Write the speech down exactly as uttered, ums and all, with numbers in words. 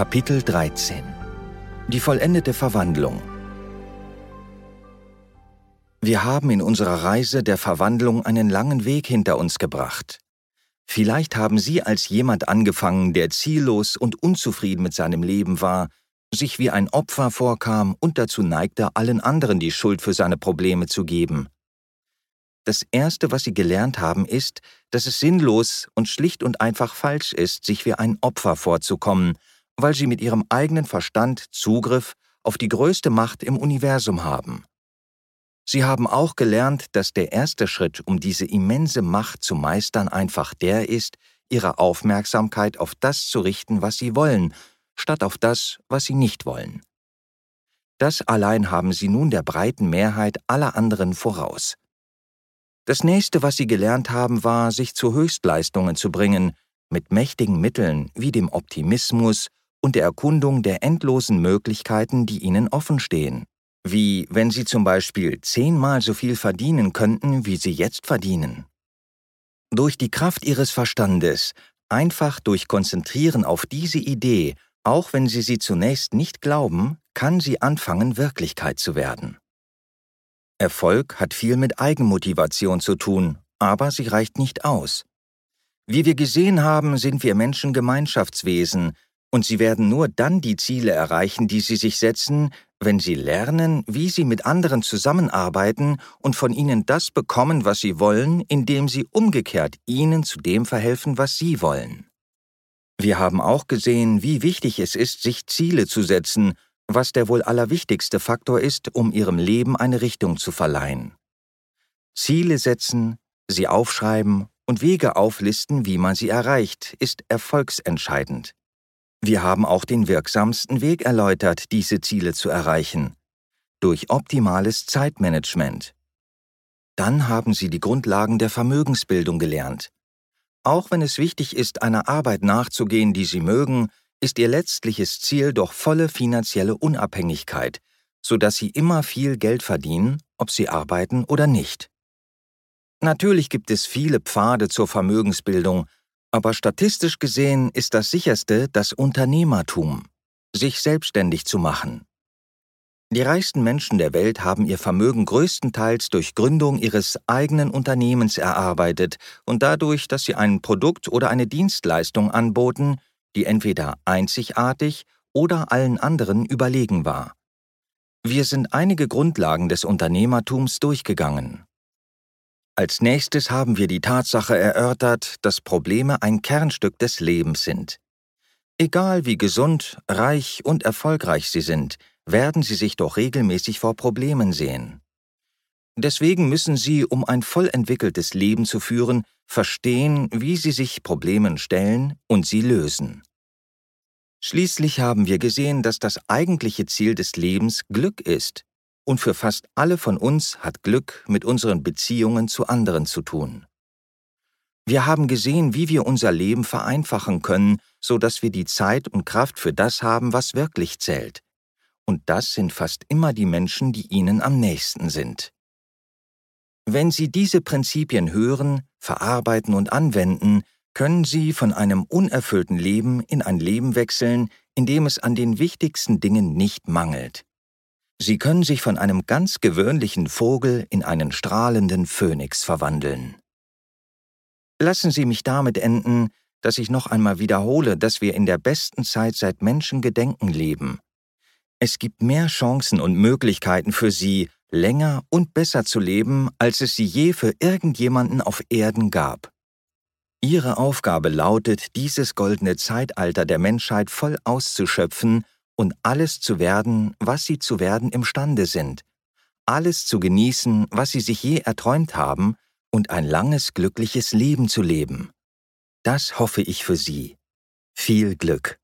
Kapitel dreizehn. Die vollendete Verwandlung. Wir haben in unserer Reise der Verwandlung einen langen Weg hinter uns gebracht. Vielleicht haben Sie als jemand angefangen, der ziellos und unzufrieden mit seinem Leben war, sich wie ein Opfer vorkam und dazu neigte, allen anderen die Schuld für seine Probleme zu geben. Das Erste, was Sie gelernt haben, ist, dass es sinnlos und schlicht und einfach falsch ist, sich wie ein Opfer vorzukommen, weil Sie mit Ihrem eigenen Verstand Zugriff auf die größte Macht im Universum haben. Sie haben auch gelernt, dass der erste Schritt, um diese immense Macht zu meistern, einfach der ist, Ihre Aufmerksamkeit auf das zu richten, was Sie wollen, statt auf das, was Sie nicht wollen. Das allein haben Sie nun der breiten Mehrheit aller anderen voraus. Das Nächste, was Sie gelernt haben, war, sich zu Höchstleistungen zu bringen, mit mächtigen Mitteln wie dem Optimismus und der Erkundung der endlosen Möglichkeiten, die Ihnen offenstehen. Wie wenn Sie zum Beispiel zehnmal so viel verdienen könnten, wie Sie jetzt verdienen. Durch die Kraft Ihres Verstandes, einfach durch Konzentrieren auf diese Idee, auch wenn Sie sie zunächst nicht glauben, kann sie anfangen, Wirklichkeit zu werden. Erfolg hat viel mit Eigenmotivation zu tun, aber sie reicht nicht aus. Wie wir gesehen haben, sind wir Menschen Gemeinschaftswesen, und sie werden nur dann die Ziele erreichen, die sie sich setzen, wenn sie lernen, wie sie mit anderen zusammenarbeiten und von ihnen das bekommen, was sie wollen, indem sie umgekehrt ihnen zu dem verhelfen, was sie wollen. Wir haben auch gesehen, wie wichtig es ist, sich Ziele zu setzen, was der wohl allerwichtigste Faktor ist, um ihrem Leben eine Richtung zu verleihen. Ziele setzen, sie aufschreiben und Wege auflisten, wie man sie erreicht, ist erfolgsentscheidend. Wir haben auch den wirksamsten Weg erläutert, diese Ziele zu erreichen: durch optimales Zeitmanagement. Dann haben Sie die Grundlagen der Vermögensbildung gelernt. Auch wenn es wichtig ist, einer Arbeit nachzugehen, die Sie mögen, ist Ihr letztliches Ziel doch volle finanzielle Unabhängigkeit, sodass Sie immer viel Geld verdienen, ob Sie arbeiten oder nicht. Natürlich gibt es viele Pfade zur Vermögensbildung, aber statistisch gesehen ist das sicherste das Unternehmertum, sich selbstständig zu machen. Die reichsten Menschen der Welt haben ihr Vermögen größtenteils durch Gründung ihres eigenen Unternehmens erarbeitet und dadurch, dass sie ein Produkt oder eine Dienstleistung anboten, die entweder einzigartig oder allen anderen überlegen war. Wir sind einige Grundlagen des Unternehmertums durchgegangen. Als nächstes haben wir die Tatsache erörtert, dass Probleme ein Kernstück des Lebens sind. Egal wie gesund, reich und erfolgreich Sie sind, werden Sie sich doch regelmäßig vor Problemen sehen. Deswegen müssen Sie, um ein voll entwickeltes Leben zu führen, verstehen, wie Sie sich Problemen stellen und sie lösen. Schließlich haben wir gesehen, dass das eigentliche Ziel des Lebens Glück ist, und für fast alle von uns hat Glück mit unseren Beziehungen zu anderen zu tun. Wir haben gesehen, wie wir unser Leben vereinfachen können, so dass wir die Zeit und Kraft für das haben, was wirklich zählt. Und das sind fast immer die Menschen, die Ihnen am nächsten sind. Wenn Sie diese Prinzipien hören, verarbeiten und anwenden, können Sie von einem unerfüllten Leben in ein Leben wechseln, in dem es an den wichtigsten Dingen nicht mangelt. Sie können sich von einem ganz gewöhnlichen Vogel in einen strahlenden Phönix verwandeln. Lassen Sie mich damit enden, dass ich noch einmal wiederhole, dass wir in der besten Zeit seit Menschengedenken leben. Es gibt mehr Chancen und Möglichkeiten für Sie, länger und besser zu leben, als es sie je für irgendjemanden auf Erden gab. Ihre Aufgabe lautet, dieses goldene Zeitalter der Menschheit voll auszuschöpfen und alles zu werden, was Sie zu werden imstande sind, alles zu genießen, was Sie sich je erträumt haben, und ein langes, glückliches Leben zu leben. Das hoffe ich für Sie. Viel Glück!